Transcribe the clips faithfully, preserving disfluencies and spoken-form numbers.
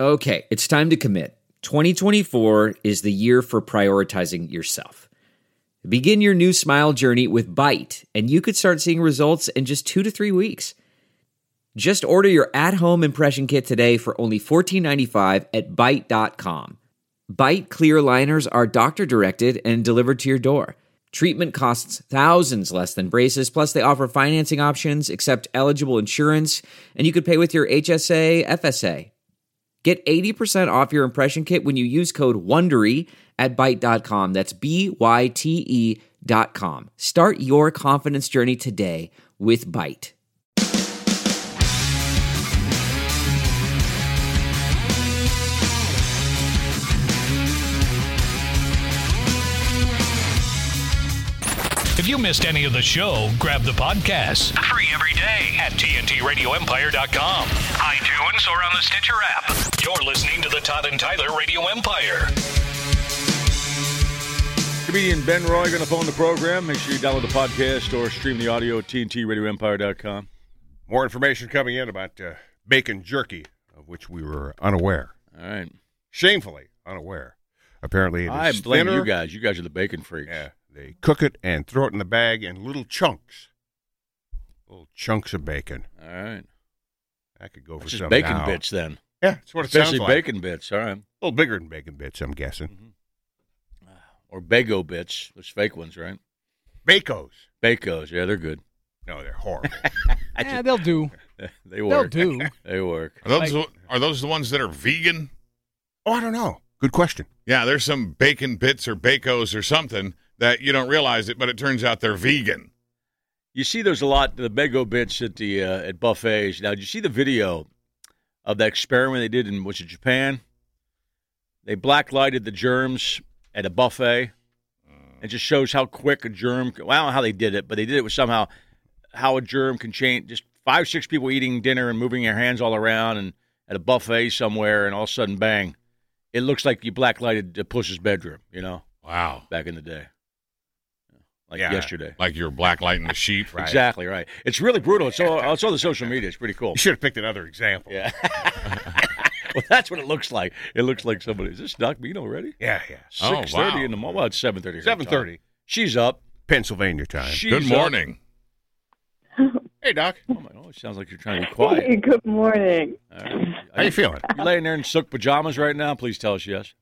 Okay, it's time to commit. twenty twenty-four is the year for prioritizing yourself. Begin your new smile journey with Byte, and you could start seeing results in just two to three weeks. Just order your at-home impression kit today for only fourteen ninety-five at byte dot com. Byte clear aligners are doctor-directed and delivered to your door. Treatment costs thousands less than braces, plus they offer financing options, accept eligible insurance, and you could pay with your H S A, F S A. Get eighty percent off your impression kit when you use code WONDERY at byte dot com. That's B Y T E dot com. Start your confidence journey today with Byte. If you missed any of the show, grab the podcast. Free every day at T N T radio empire dot com, iTunes, or on the Stitcher app. You're listening to the Todd and Tyler Radio Empire. Comedian Ben Roy going to phone the program. Make sure you download the podcast or stream the audio at T N T radio empire dot com. More information coming in about uh, bacon jerky, of which we were unaware. All right. Shamefully unaware. Apparently, it is I blame thinner. you guys. You guys are the bacon freaks. Yeah. They cook it and throw it in the bag in little chunks. Little chunks of bacon. All right. That could go for That's just some bacon now. bits then. Yeah, that's what it Especially sounds like. bacon bits. All right. A little bigger than bacon bits, I'm guessing. Mm-hmm. Or Bago bits. Those fake ones, right? Bacos. Bacos. Yeah, they're good. No, they're horrible. Yeah, they'll do. They They'll work. do. They work. Are those the- are those the ones that are vegan? Oh, I don't know. Good question. Yeah, there's some bacon bits or bacos or something that you don't realize it, but it turns out they're vegan. You see there's a lot, the Bago bits at the uh, at buffets. Now, did you see the video of that experiment they did in, was it Japan? They black-lighted the germs at a buffet. It just shows how quick a germ, well, I don't know how they did it, but they did it with somehow how a germ can change. Just five, six people eating dinner and moving their hands all around and at a buffet somewhere, and all of a sudden, bang, it looks like you black-lighted uh, Push's bedroom, you know, Wow. back in the day. Like Yeah. yesterday. Like you're blacklighting the sheep. Right. Exactly right. It's really brutal. It's all, it's all the social media. It's pretty cool. You should have picked another example. Yeah. Well, that's what it looks like. It looks like somebody. Is this Doc Bean already? Yeah, yeah. Oh, Six thirty wow. in the morning. Well, it's seven thirty. seven thirty. She's up. Pennsylvania time. She's Good up. morning. Hey, Doc. Oh my! Oh, it sounds like you're trying to be quiet. Hey, good morning. All right. How you feeling? You laying there in silk pajamas right now? Please tell us yes.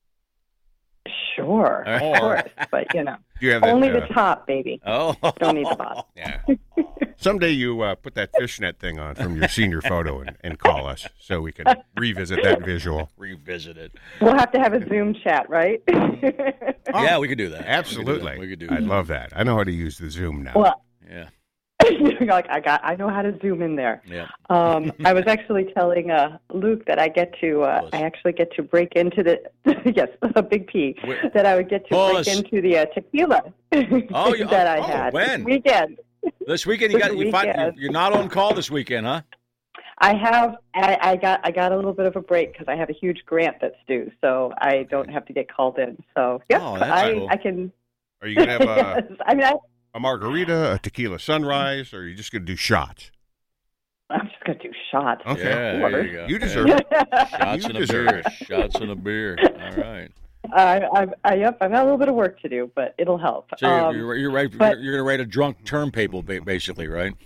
Sure, All of right. course, but you know, Do you have that, only uh, the top, baby. Oh, Don't need the bottom. Yeah. Someday you uh, put that fishnet thing on from your senior photo and, and call us so we can revisit that visual. Revisit it. We'll have to have a Zoom chat, right? Yeah, we could do that. Absolutely. We could do that. We I'd could do love that. I know how to use the Zoom now. well, that. Yeah. you're like I got, I know how to zoom in there. Yeah. Um, I was actually telling uh, Luke that I get to, uh, Pause. I actually get to break into the, yes, a big P, Wait. that I would get to Pause. break into the uh, tequila Oh, you- that I oh, had when? this weekend. This weekend you This got you find, weekend. you're not on call this weekend, huh? I have. I, I got. I got a little bit of a break because I have a huge grant that's due, so I don't have to get called in. So yeah, Oh, that's I, cool. I can. Are you going to have a, yes, I mean, I, a margarita, a tequila sunrise, or are you just going to do shots? I'm just gonna do shots. Okay. Yeah, there you go. You deserve it. Shots You and a deserve beer. it. Shots and a beer. All right. I, I, I, yep. I've got a little bit of work to do, but it'll help. So you're, Um, you're, you're right. but- You're going to write a drunk term paper, ba- basically, right?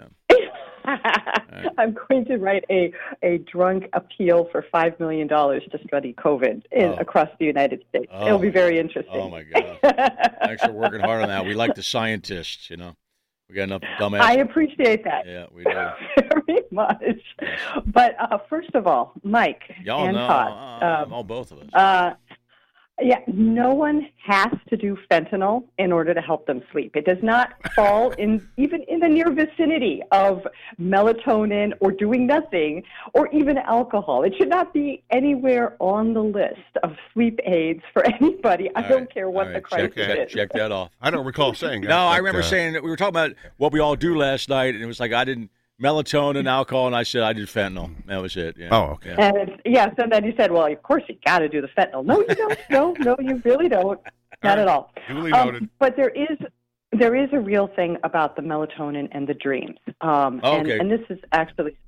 I'm going to write a, a drunk appeal for five million dollars to study COVID in, Oh. across the United States. Oh. It'll be very interesting. Oh, my God. Thanks for working hard on that. We like the scientists, you know. We got enough dumbass. I appreciate that. Yeah, we do. Very much. But uh, first of all, Mike Y'all and know. Todd. Uh, um, oh, both of us. Uh, yeah, no one has to do fentanyl in order to help them sleep. It does not fall in even in the near vicinity of melatonin or doing nothing or even alcohol. It should not be anywhere on the list of sleep aids for anybody. I All don't right, care what all the right, crisis check, check, is. check that off. I don't recall saying that. No, I but, remember uh, saying that we were talking about what we all do last night, and it was like I didn't melatonin, alcohol, and I said I did fentanyl. That was it. Yeah. Oh, okay. Yeah. And it's, yeah, so then you said, well, of course you got to do the fentanyl. No, you don't. No, no, you really don't. Not at all. Duly Um, noted. but there is there is a real thing about the melatonin and the dreams. Um, Oh, and, okay. and this is actually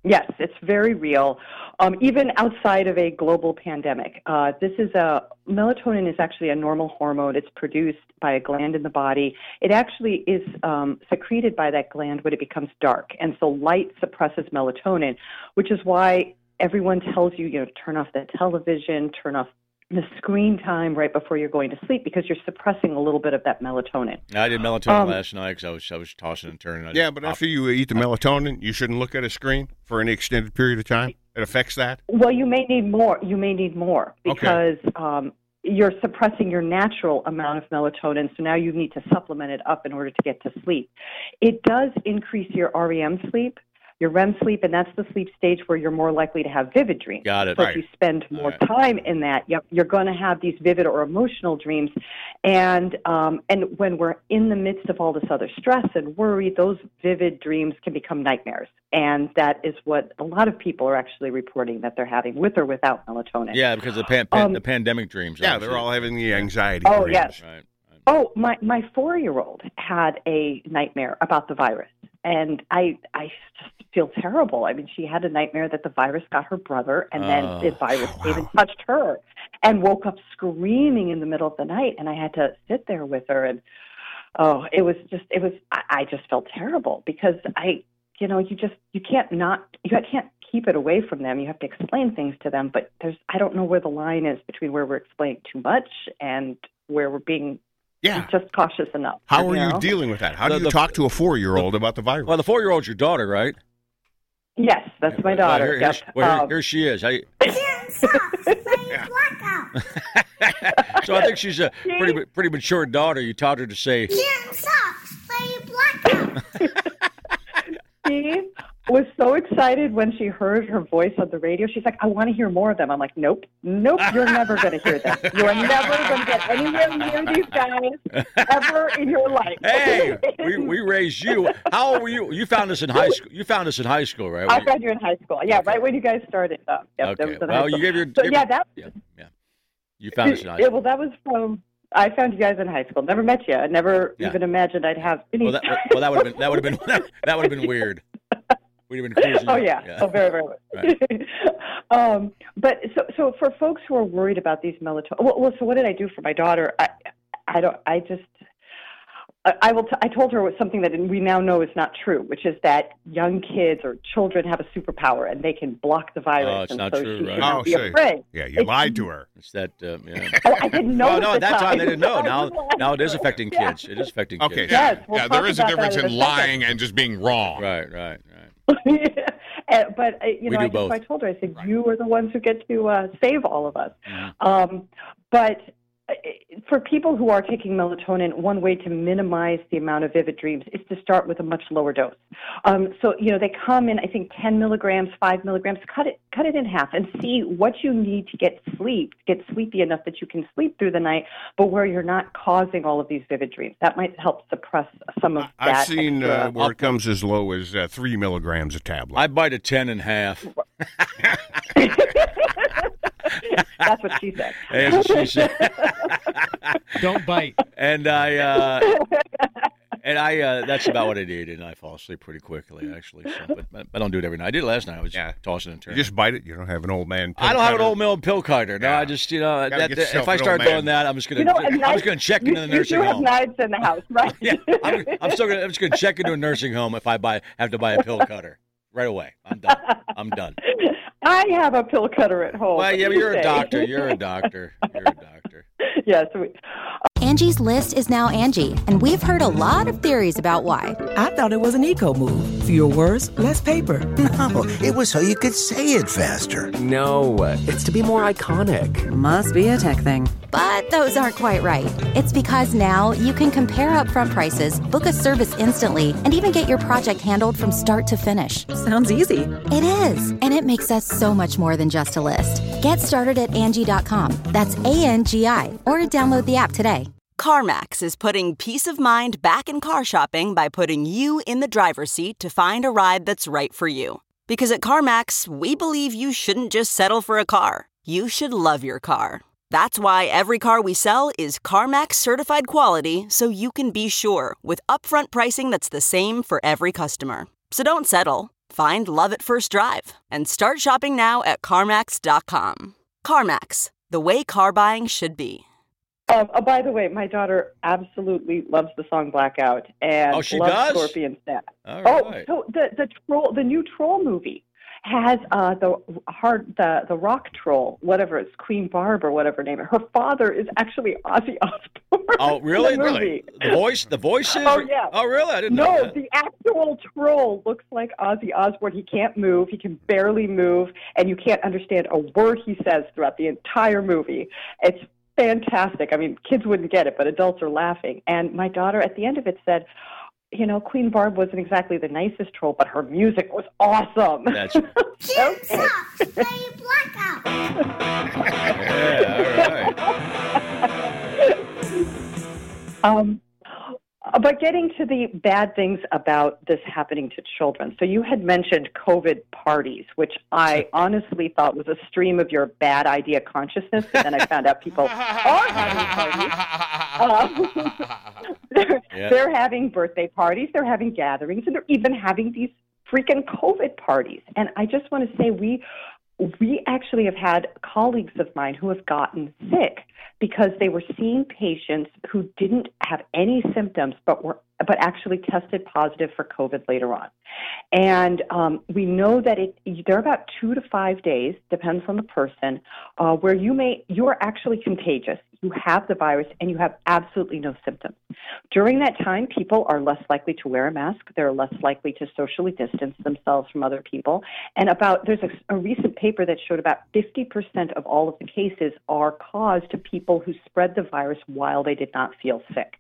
Yes, it's very real. Um, even outside of a global pandemic, uh, this is a melatonin is actually a normal hormone. It's produced by a gland in the body. It actually is um, secreted by that gland when it becomes dark, and so light suppresses melatonin, which is why everyone tells you, you know, turn off the television, turn off the screen time right before you're going to sleep, because you're suppressing a little bit of that melatonin. I did melatonin Um, last night because I was I was tossing and turning. I Yeah, but after you eat the melatonin, you shouldn't look at a screen for any extended period of time. It affects that. Well, you may need more. You may need more Okay. because um, you're suppressing your natural amount of melatonin, so now you need to supplement it up in order to get to sleep. It does increase your R E M sleep, your R E M sleep, and that's the sleep stage where you're more likely to have vivid dreams. Got it. So Right. if you spend more All right. time in that, yep, you're going to have these vivid or emotional dreams. And um, and when we're in the midst of all this other stress and worry, those vivid dreams can become nightmares. And that is what a lot of people are actually reporting that they're having with or without melatonin. Yeah, because of the, pan, pan, Um, the pandemic dreams. Yeah, obviously. they're all having the anxiety. Oh, dreams. yes. Right. right. Oh, my, my four-year-old had a nightmare about the virus, and I I just feel terrible. I mean, she had a nightmare that the virus got her brother, and then Oh, the virus even touched her, and woke up screaming in the middle of the night, and I had to sit there with her, and oh, it was just, it was, I, I just felt terrible because I, you know, you just, you can't not, you can't keep it away from them. You have to explain things to them, but there's, I don't know where the line is between where we're explaining too much and where we're being Yeah. just cautious enough. How are you you know? dealing with that? How The- do you the- talk to a four-year-old about the virus? Well, the four-year-old's your daughter, right? Yes, that's my daughter. Well, here, Yep. here's- well, here, Um, here she is. I, so I think she's a pretty pretty mature daughter. You taught her to say, she was so excited when she heard her voice on the radio. She's like, I want to hear more of them. I'm like, nope, nope, you're never going to hear them. You are never going to get anywhere near these guys ever in your life. "Hey, we, we raised you. How old were you? You found us in high school. You found us in high school, right? I found you in high school. Yeah, right when you guys started. Uh, yep, that Okay. was in high Well, you school. gave your. So, gave yeah, your- that yeah, yeah. You found us in high Yeah, school. well, that was from. I found you guys in high school. Never met you. I never Yeah. even imagined I'd have any. Well, that, well, that would have been that would have been that would have been weird. We'd have been cruising. Oh up. yeah. Oh, very, very much. um, but so, so for folks who are worried about these melatonin, well, well, so what did I do for my daughter? I, I don't. I just. I, I will. T- I told her something that we now know is not true, which is that young kids or children have a superpower and they can block the virus. Oh, it's and not so true, she right? should not Oh, be so- afraid. Yeah, you lied to her. It's that. Uh, yeah. Oh, I didn't know. Well, no, at at the that time they didn't know. I Now, didn't know. now it is affecting kids. It is affecting kids. Okay. Yes, Yeah, we'll yeah, talk there is a about difference that in in a second. lying and just being wrong. Right, right, right. Uh, but uh, you We know, do I, just, both. I told her, I said, you are the ones who get to uh, save all of us. Mhm. Um, but uh, for people who are taking melatonin, one way to minimize the amount of vivid dreams is to start with a much lower dose. Um, so you know, they come in, I think, ten milligrams, five milligrams. Cut it, cut it in half, and see what you need to get sleep, get sleepy enough that you can sleep through the night, but where you're not causing all of these vivid dreams. That might help suppress some of that. I've seen extra- uh, where it comes as low as uh, three milligrams a tablet. I bite a ten and a half. That's what she said. That's what she said. Don't bite. And I, uh, and I, uh, that's about what I did, and I fall asleep pretty quickly, actually. So, but, but I don't do it every night. I did it last night. I was Yeah. tossing and You turning. just bite it. You don't have an old man. I don't have an pill old mill pill cutter. No, Yeah. I just, you know, Gotta that, get that- yourself if I an start old doing man. that, I'm just gonna, You know, a I was knife- gonna check you, into the you nursing do have home. knives in the house, right? Yeah, I'm, I'm still gonna, I'm just gonna check into a nursing home if I buy, have to buy a pill cutter right away. I'm done. I'm done. I have a pill cutter at home. Well, What yeah, do but you you're a say? doctor. You're a doctor. You're a doctor. Yes. we- Angie's List is now Angie, and we've heard a lot of theories about why. I thought it was an eco move. Fewer words, less paper. No, it was so you could say it faster. No, it's to be more iconic. Must be a tech thing. But those aren't quite right. It's because now you can compare upfront prices, book a service instantly, and even get your project handled from start to finish. Sounds easy. It is, and it makes us so much more than just a list. Get started at Angie dot com. That's A N G I, or download the app today. CarMax is putting peace of mind back in car shopping by putting you in the driver's seat to find a ride that's right for you. Because at CarMax, we believe you shouldn't just settle for a car. You should love your car. That's why every car we sell is CarMax certified quality, so you can be sure with upfront pricing that's the same for every customer. So don't settle. Find love at first drive and start shopping now at CarMax dot com. CarMax, the way car buying should be. Um, oh, by the way, my daughter absolutely loves the song Blackout and Oh, she loves does? Scorpion Snap. All Oh, right. so the the troll, the new Troll movie has uh, the hard the the rock troll, whatever it's Queen Barb or whatever her name is. Her father is actually Ozzy Osbourne. Oh, really? in the movie. Really? The voice? The voices? Oh, yeah. Oh, really? I didn't know No, that. the actual troll looks like Ozzy Osbourne. He can't move. He can barely move, and you can't understand a word he says throughout the entire movie. It's fantastic. I mean, kids wouldn't get it, but adults are laughing. And my daughter, at the end of it, said, you know, Queen Barb wasn't exactly the nicest troll, but her music was awesome. That's okay. Yeah, all right. Um, but getting to the bad things about this happening to children. So you had mentioned COVID parties, which I honestly thought was a stream of your bad idea consciousness. But then I found out people are having parties. Um, they're, Yeah. they're having birthday parties. They're having gatherings. And they're even having these freaking COVID parties. And I just want to say we we actually have had colleagues of mine who have gotten sick because they were seeing patients who didn't have any symptoms but were but actually tested positive for COVID later on. And um, we know that it they're about two to five days, depends on the person, uh, where you may you are actually contagious. You have the virus and you have absolutely no symptoms. During that time, people are less likely to wear a mask. They're less likely to socially distance themselves from other people. And about there's a, a recent paper that showed about fifty percent of all of the cases are caused to people who spread the virus while they did not feel sick.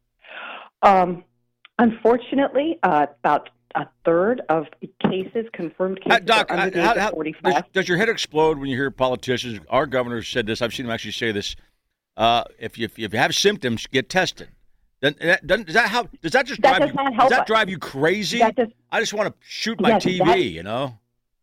Um, unfortunately, uh, about a third of cases, confirmed cases, Uh, Doc, are under the how- age of how- forty-five. does, does your head explode when you hear politicians? Our governor said this. I've seen him actually say this. Uh, if you if you have symptoms, get tested. Then that, doesn't, does that how does that just That drive does you? not Does help that us. drive you crazy? That does- I just want to shoot my Yes, T V. that- You know.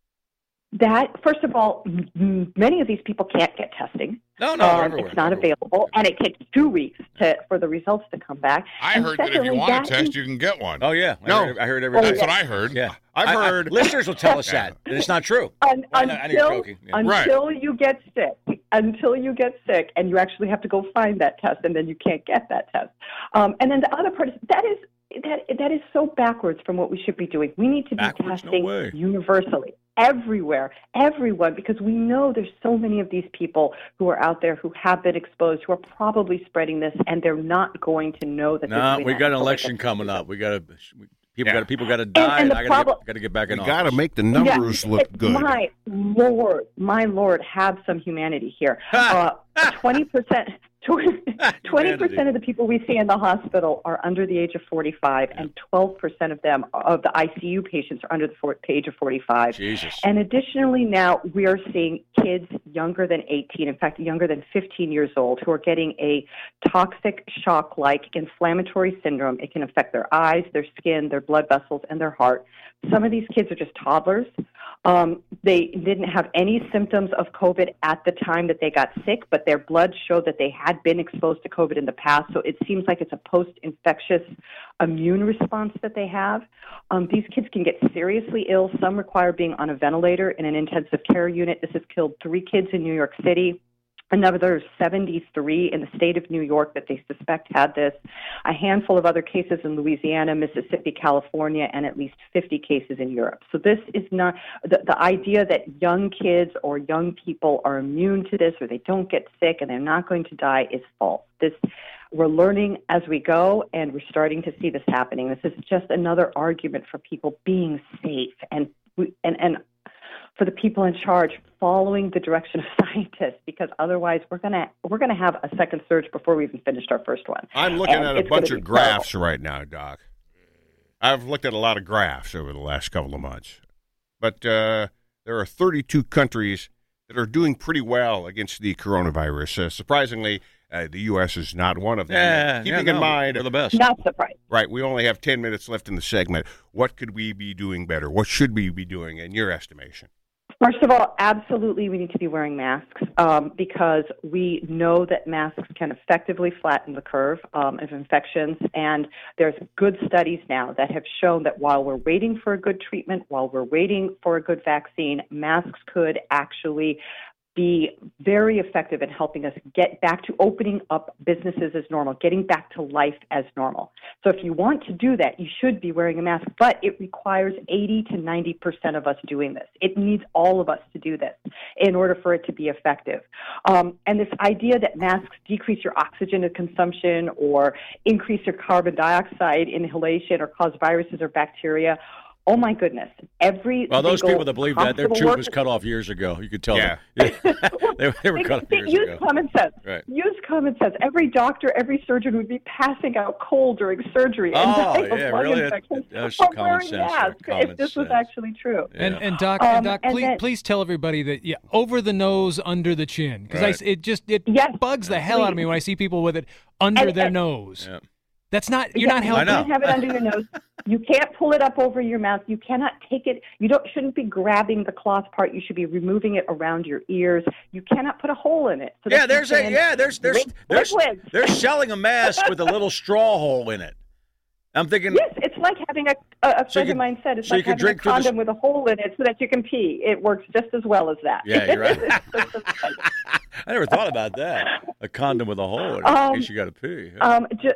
That, first of all, m- many of these people can't get testing. No, no, they're Um, everywhere. it's not available, and it takes two weeks to, for the results to come back. I And heard that if you secondly, want that to test, is- you can get one. Oh yeah, I No. heard, I heard Oh, everything. That's what I heard. Yeah, I've I- I- heard. listeners will tell us Yeah. that, and it's not true. Un- I know- I know you're until joking. Yeah. Right. until you get sick, until you get sick, and you actually have to go find that test, and then you can't get that test. Um, and then the other part is that is that that is so backwards from what we should be doing. We need to be Backwards? No testing way. universally, everywhere, everyone, because we know there's so many of these people who are out there who have been exposed, who are probably spreading this, and they're not going to know that. No, they're doing we that got an until they election get coming up. We got to people Yeah. got people got to die. and the I got to problem- get, got to get back We in got to office. make the numbers Yeah, look it's- good. My Lord, my Lord, have some humanity here. Uh, Twenty percent. Twenty percent of the people we see in the hospital are under the age of forty-five, and twelve percent of them of the I C U patients are under the for- age of forty-five. Jesus. And additionally, now we are seeing kids younger than eighteen, in fact, younger than fifteen years old, who are getting a toxic shock-like inflammatory syndrome. It can affect their eyes, their skin, their blood vessels, and their heart. Some of these kids are just toddlers. Um, they didn't have any symptoms of COVID at the time that they got sick, but their blood showed that they had been exposed to COVID in the past. So it seems like it's a post-infectious immune response that they have. Um, these kids can get seriously ill. Some require being on a ventilator in an intensive care unit. This has killed three kids in New York City. Another seventy-three in the state of New York that they suspect had this, a handful of other cases in Louisiana, Mississippi, California, and at least fifty cases in Europe. So this is not, the, the idea that young kids or young people are immune to this or they don't get sick and they're not going to die is false. This, we're learning as we go, and we're starting to see this happening. This is just another argument for people being safe and we, and and for the people in charge following the direction of scientists, because otherwise we're gonna we're gonna have a second surge before we even finished our first one. I'm looking And at a it's bunch gonna of be graphs right now, Doc. I've looked at a lot of graphs over the last couple of months. But uh, there are thirty-two countries that are doing pretty well against the coronavirus. Uh, surprisingly, uh, the U S is not one of them. Yeah, Keeping yeah, in no, mind, we're the best. Not surprised. right, we only have ten minutes left in the segment. What could we be doing better? What should we be doing in your estimation? First of all, absolutely we need to be wearing masks um, because we know that masks can effectively flatten the curve um, of infections. And there's good studies now that have shown that while we're waiting for a good treatment, while we're waiting for a good vaccine, masks could actually be very effective in helping us get back to opening up businesses as normal, getting back to life as normal. So if you want to do that, you should be wearing a mask, but it requires eighty to ninety percent of us doing this. It needs all of us to do this in order for it to be effective. Um, and this idea that masks decrease your oxygen consumption or increase your carbon dioxide inhalation or cause viruses or bacteria, oh, my goodness. Every Well, those people that believe that, their tube worker- was cut off years ago. You could tell Yeah. them. they, they were cut off They- years use ago. common sense. Right. Use common sense. Every doctor, every surgeon would be passing out cold during surgery and Oh, dying of yeah, lung really? infections That's from common wearing sense there, masks common if this was sense. actually true. And, and Doc, Um, and Doc, and please, then- please tell everybody that yeah, over the nose, under the chin, because Right. it just it Yes, bugs the hell out of me when I see people with it under And- their and- nose. Yeah. That's not you're Yeah, not you helping. can't have it under your nose. You can't pull it up over your mouth. You cannot take it. You don't shouldn't be grabbing the cloth part. You should be removing it around your ears. You cannot put a hole in it. So that Yeah, you there's a can yeah, there's there's lick there's liquids. they're selling a mask with a little straw hole in it. I'm thinking Yes, it's like having a, a, a So you friend can- of mine said, it's so you like can having a drink through the s- condom with a hole in it so that you can pee. It works just as well as that. Yeah, you're right. It's just as good. I never thought about that. A condom with a hole in it Um, in case you got to pee. Um, ju-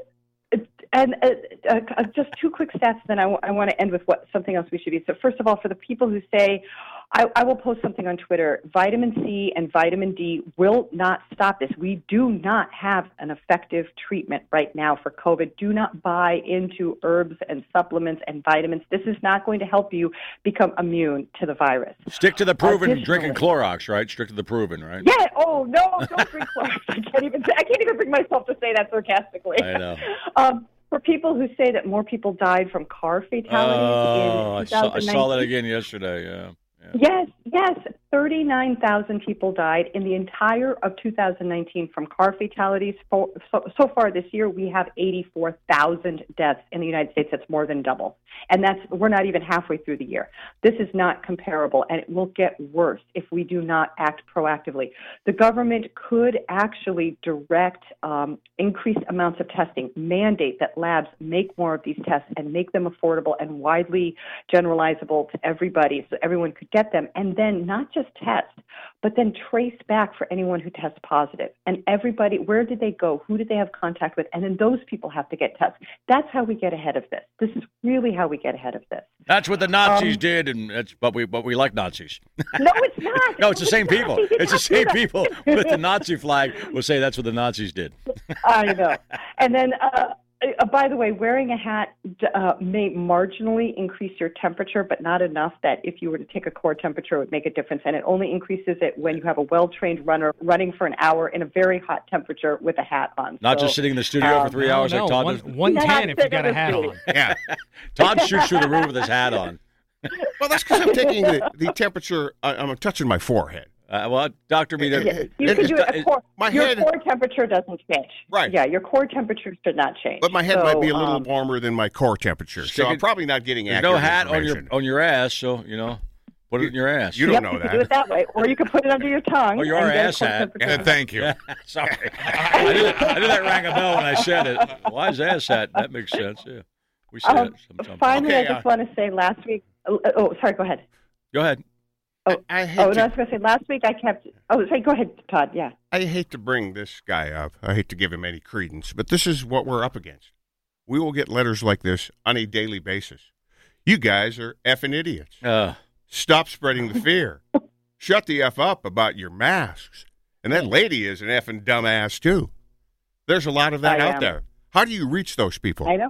and uh, uh, uh, just two quick stats, then I, w- I want to end with what something else we should be. So first of all, for the people who say, I, I will post something on Twitter, vitamin C and vitamin D will not stop this. We do not have an effective treatment right now for COVID. Do not buy into herbs and supplements and vitamins. This is not going to help you become immune to the virus. Stick to the proven Additionally- drinking Clorox, right? Stick to the proven, right? Yeah. Oh no! Don't drink Clorox. I can't even. I can't even bring myself to say that sarcastically. I know. Um, for people who say that more people died from car fatalities Oh, I in saw, I twenty nineteen, saw that again yesterday. Yeah. yeah. Yes, yes. thirty-nine thousand people died in the entire of two thousand nineteen from car fatalities. So, so far this year, we have eighty-four thousand deaths in the United States. That's more than double. And that's we're not even halfway through the year. This is not comparable, and it will get worse if we do not act proactively. The government could actually direct um, increased amounts of testing, mandate that labs make more of these tests and make them affordable and widely generalizable to everybody so everyone could get them, and then not just test, but then trace back for anyone who tests positive. And everybody, where did they go? Who did they have contact with? And then those people have to get tests. That's how we get ahead of this. This is really how we get ahead of this. That's what the Nazis Um, did, and that's but we but we like Nazis. No, it's not. No, it's the same people. They did It's the not do same that. people with the Nazi flag will say that's what the Nazis did. I know. And then, uh, uh, by the way, wearing a hat uh, may marginally increase your temperature, but not enough that if you were to take a core temperature, it would make a difference. And it only increases it when you have a well-trained runner running for an hour in a very hot temperature with a hat on. Not So, just sitting in the studio um, for three no, hours no, like Todd one, does. one ten if you got a Not hat sitting on. Yeah. Todd shoots through the roof with his hat on. Well, that's because I'm taking the, the temperature. I, I'm touching my forehead. Uh, well, Doctor Mead, Yeah, it- you it- can do it. it- A core, my your head- core temperature doesn't change. Right. Yeah, your core temperature should not change. But my head So, might be a little um, warmer than my core temperature, Stick so I'm it- probably not getting There's accurate no hat on your information. on your ass, so you know, put it in your ass. You don't Yep, know you that. can do it that way, or you can put it under your tongue. Oh, you and are get a ass core hat. temperature. Yeah, thank you. Yeah, sorry, I knew, I knew that rang a bell when I said it. Why is ass hat? That makes sense. Yeah, we say Um, it sometimes. finally, Okay, I just uh, want to say last week. Oh, oh, sorry. Go ahead. Go ahead. Oh, I, I hate oh, to, no, I was going to say last week I kept. Oh, sorry. Go ahead, Todd. Yeah. I hate to bring this guy up. I hate to give him any credence, but this is what we're up against. We will get letters like this on a daily basis. You guys are effing idiots. Uh, Stop spreading the fear. Shut the F up about your masks. And that lady is an effing dumbass, too. There's a lot of that I out am. there. How do you reach those people? I know.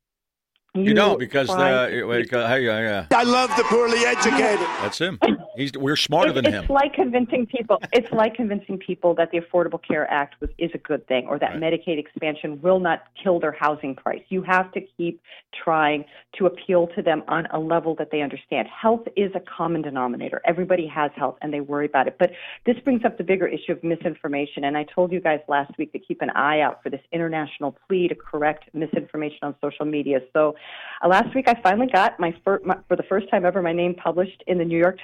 you don't because try- the wait, hey, yeah, I love the poorly educated. that's him. He's we're smarter It's, than it's him. like convincing people. It's like convincing people that the Affordable Care Act was is a good thing, or that Right. Medicaid expansion will not kill their housing price. You have to keep trying to appeal to them on a level that they understand. Health is a common denominator. Everybody has health, and they worry about it. But this brings up the bigger issue of misinformation. And I told you guys last week to keep an eye out for this international plea to correct misinformation on social media. So uh, last week I finally got my, fir- my for the first time ever my name published in the New York Times.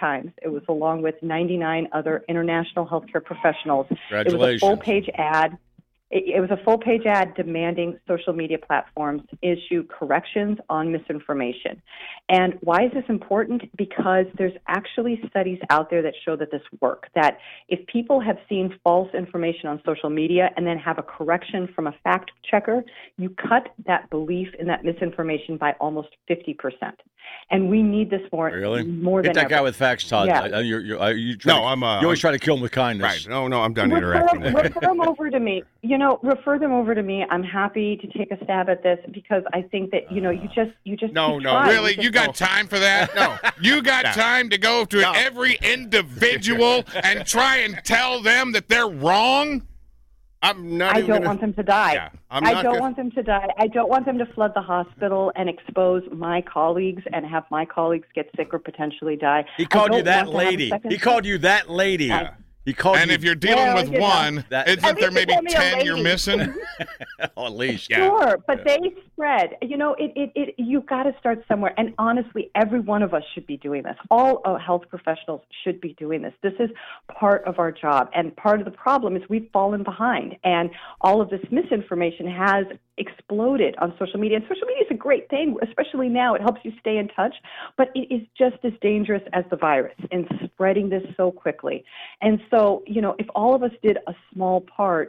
It was along with ninety-nine other international healthcare professionals. Congratulations. It was a full-page ad. It, it was a full-page ad demanding social media platforms issue corrections on misinformation. And why is this important? Because there's actually studies out there that show that this works, that if people have seen false information on social media and then have a correction from a fact checker, you cut that belief in that misinformation by almost fifty percent. And we need this more, really? more Hit than that ever. guy with facts, Todd. Yeah. I, you're, you're, you try No, to, I'm, uh, you always I'm- try to kill him with kindness. Right. No, no, I'm done Refer, interacting. refer them over to me. You know, refer them over to me. I'm happy to take a stab at this because I think that, you know, you just you just No, keep no, trying. Really? just You got time for that? No. You got No. time to go to No. every individual and try and tell them that they're wrong? I'm not I even don't gonna, want them to die. Yeah, I'm I not don't gonna- want them to die. I don't want them to flood the hospital and expose my colleagues and have my colleagues get sick or potentially die. He I called you don't that want to have a lady. second He called you that lady. I- He called And you. if you're dealing Well, with you know, one, that- isn't At there least maybe call me a ten you're lady. missing? oh, at least. Yeah. Sure, but they spread. You know, it, it, it you got to start somewhere. And honestly, every one of us should be doing this. All uh, health professionals should be doing this. This is part of our job. And part of the problem is we've fallen behind. And all of this misinformation has exploded on social media. And social media is a great thing, especially now. It helps you stay in touch. But it is just as dangerous as the virus in spreading this so quickly. And so, you know, if all of us did a small part,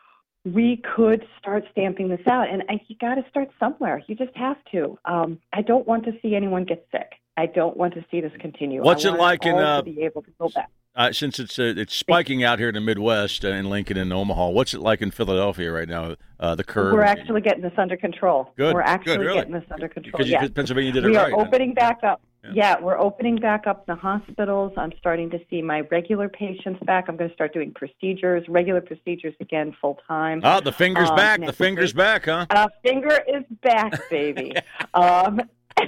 we could start stamping this out. And I, you got to start somewhere. You just have to. Um, I don't want to see anyone get sick. I don't want to see this continue. What's I it want like us in, all uh, to be able to go back. Uh, since it's uh, it's spiking out here in the Midwest, uh, in Lincoln and Omaha, what's it like in Philadelphia right now? Uh, the curve. We're actually getting this under control. Good. We're actually Good, really. getting this under control. Because you Yes. did- Pennsylvania did it we right. are opening back up. Yeah. Yeah. we're opening back up the hospitals. I'm starting to see my regular patients back. I'm going to start doing procedures, regular procedures again, full time. Oh, the finger's Um, back. The next finger's week. back, huh? Uh, finger is back, baby. um,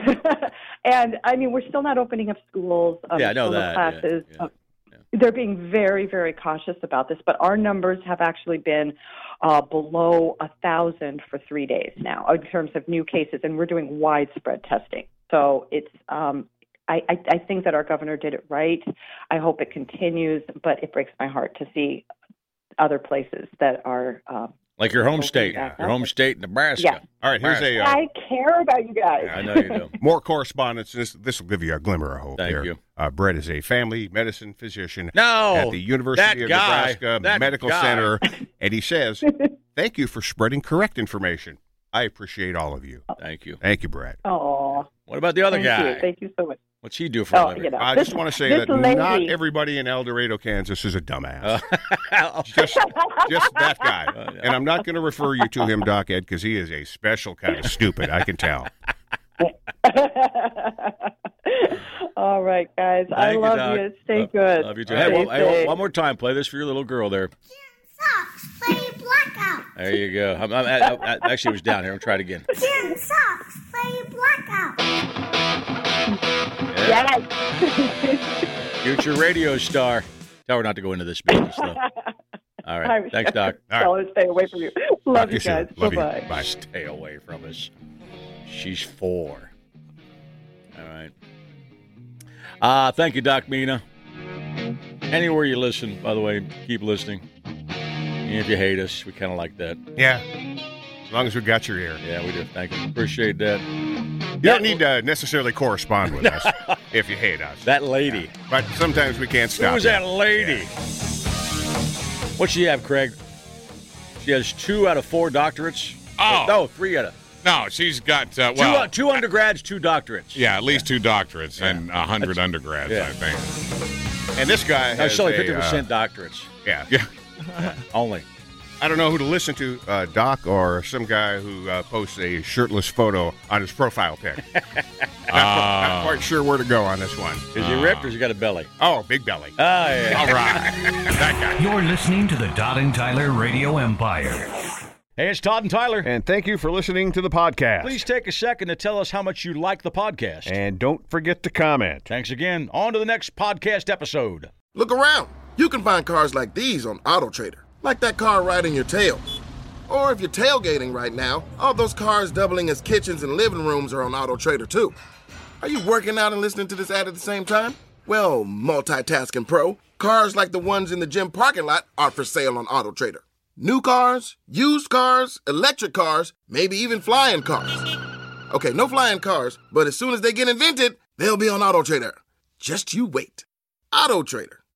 and I mean, we're still not opening up schools. Um, Yeah, I know still no that. Classes. Yeah, yeah. Uh, They're being very, very cautious about this, but our numbers have actually been uh, below a thousand for three days now in terms of new cases, and we're doing widespread testing. So it's, um, I, I, I think that our governor did it right. I hope it continues, but it breaks my heart to see other places that are. Um, Like your home opening state, back your up. home state, Nebraska. Yeah. All right, here's a uh, I care about you guys. I know you do. more correspondence. This this will give you a glimmer of hope. Thank here. you. Uh, Brett is a family medicine physician No, at the University that of guy, Nebraska that Medical guy. Center, and he says, "Thank you for spreading correct information. I appreciate all of you. Thank you. Thank you, Brett." Oh, What about the other thank guy? you. Thank you so much. What's he do for a Oh, living? you know. I This- just want to say this that lady- not everybody in El Dorado, Kansas, is a dumbass. Uh, just, just that guy. Oh, yeah. And I'm not going to refer you to him, Doc Ed, because he is a special kind of stupid. I can tell. All right, guys. I Thank you, love Doc. you. Stay Love- good. Love you too. Stay Hey, one, hey, safe. one more time. Play this for your little girl there. Socks, play blackout. There you go. I'm, I'm, I, I, actually, it was down here. I'll try it again. Jim Socks, play blackout. Yeah. Yes. Future radio star. Tell her not to go into this business, though. All right. I'm Thanks, Doc. All Tell her to stay away from you. Love Talk to you you soon. guys. Love you. Bye-bye. Bye. Stay away from us. She's four. All right. Uh, thank you, Doc Mina. Anywhere you listen, by the way, keep listening. And if you hate us, we kind of like that. Yeah. As long as we got your ear. Yeah, we do. Thank you. Appreciate that. You don't need to necessarily correspond with us if you hate us. That lady. But sometimes we can't stop. Who was that lady? What's she have, Craig? She has two out of four doctorates. Oh. No, three out of. No, she's got, uh, Two, well, uh, two undergrads, two doctorates. yeah, at least two doctorates Yeah. and a hundred undergrads, yeah. I think. And this guy No, has she's only a, fifty percent uh, doctorates. yeah. Yeah. Only. I don't know who to listen to, uh, Doc, or some guy who uh, posts a shirtless photo on his profile pic. not, not Uh, quite sure where to go on this one. Is he ripped or has he got a belly? Oh, big belly. Oh, yeah. All right. That guy. You're listening to the Todd and Tyler Radio Empire. Hey, it's Todd and Tyler. And thank you for listening to the podcast. Please take a second to tell us how much you like the podcast. And don't forget to comment. Thanks again. On to the next podcast episode. Look around. You can find cars like these on AutoTrader, like that car riding your tail. Or if you're tailgating right now, all those cars doubling as kitchens and living rooms are on AutoTrader too. Are you working out and listening to this ad at the same time? Well, multitasking pro, cars like the ones in the gym parking lot are for sale on AutoTrader. New cars, used cars, electric cars, maybe even flying cars. Okay, no flying cars, but as soon as they get invented, they'll be on AutoTrader. Just you wait. AutoTrader.